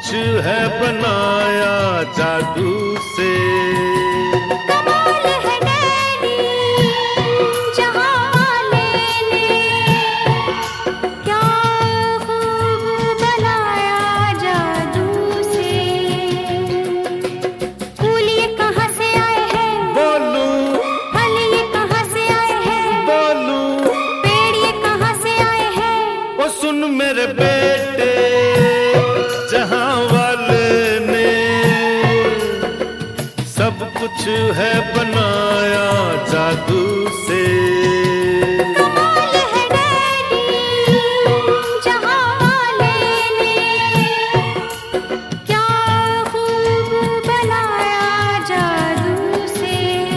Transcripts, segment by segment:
कुछ है बनाया जादू से। कमाल है डैडी जहां वाले ने क्या खूब बनाया जादू से। फूल ये कहां से आए हैं बोलूं, फल ये कहां से आए हैं बोलूं, पेड़ ये कहां से आए हैं। ओ सुन मेरे बेटे जहां वाले ने सब कुछ है बनाया जादू से। कमाल है डैडी जहां वाले ने क्या खूब बनाया जादू से।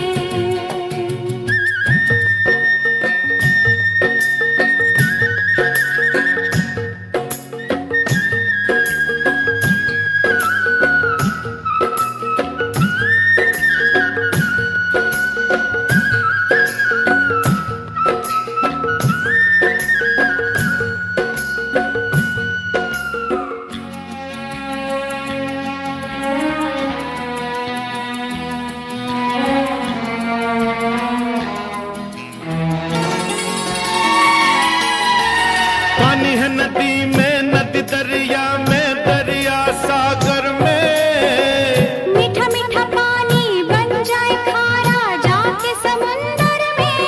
पानी है नदी में, नदी दरिया में, दरिया सागर में। मीठा मीठा पानी बन जाए खारा जाके समुंदर में।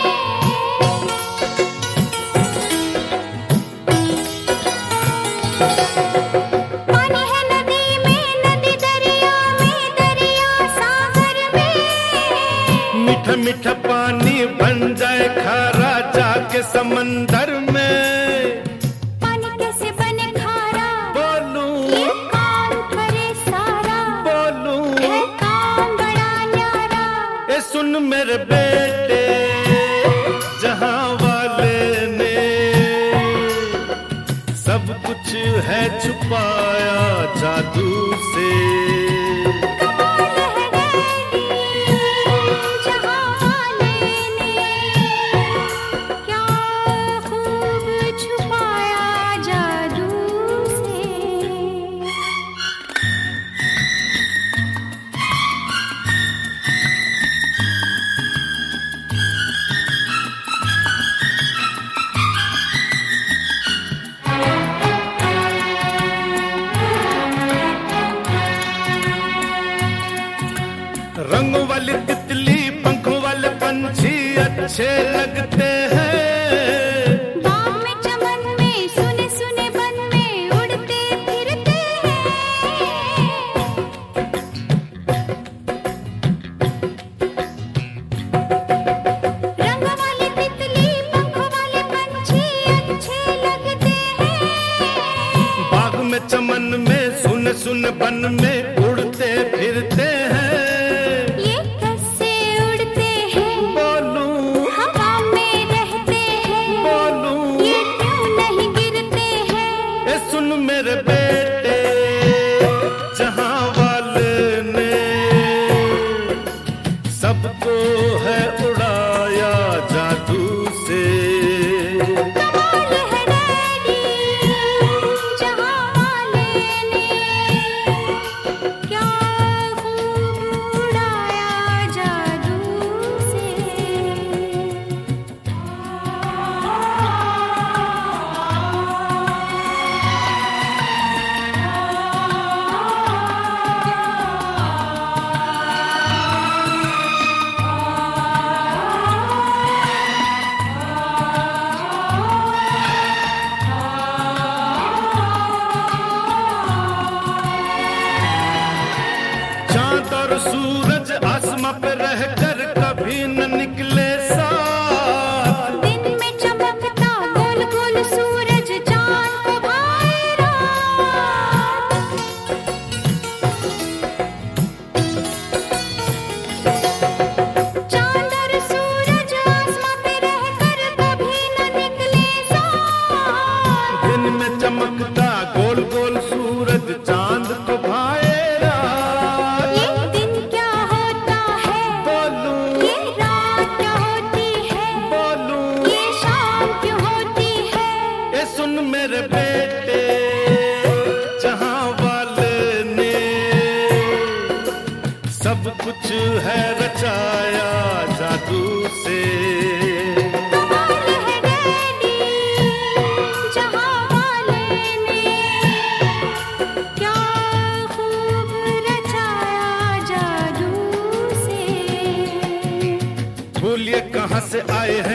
पानी है नदी में, नदी दरिया में, दरिया सागर में। मीठा मीठा पानी बन जाए खारा जाके समंदर में। पानी कैसे बने खारा बोलूं, ये काम करे सारा बोलूं, है काम बड़ा न्यारा। ए सुन मेरे बेटे जहां वाले ने सब कुछ है छुपाया जादू से। कमाल है डैडी जहां वाले ने क्या खूब छुपाया जादू से। रंगों वाली तितली पंखों वाले पंछी अच्छे लगते हैं। बाग में चमन में सुने सुने बन में उड़ते फिरते हैं। रंग वाली तितली पंखों वाले पंछी अच्छे लगते हैं। बाग में चमन में सुन सुन बन में उड़ते फिरते हैं। ये कैसे उड़ते हैं बोलूं, हवा में रहते हैं। बोलूं, ये क्यों नहीं गिरते हैं। ए सुन मेरे बेटे जहां वाले ने सबको है उड़ाया जादू से। कमाल है डैडी जहां वाले ने क्या खूब उड़ाया जादू से। चांद और सूरज आसमां पे रहकर कभी न निकले साथ। दिन में चमकता गोल गोल सूरज चांद को भाए रात। चांद और सूरज आसमां पे रहकर कभी न निकले साथ। दिन में चमकता गोल गोल सूरज चांद को भाए रात। ये दिन क्या होता है बोलूं, ये रात क्या होती है। बोलूं, ये शाम क्यों होती है। ए सुन मेरे बेटे जहां वाले है रचाया जादू से। कमाल है डैडी, जहां वाले ने क्या खूब रचाया जादू से। भूलिए कहाँ से आए हैं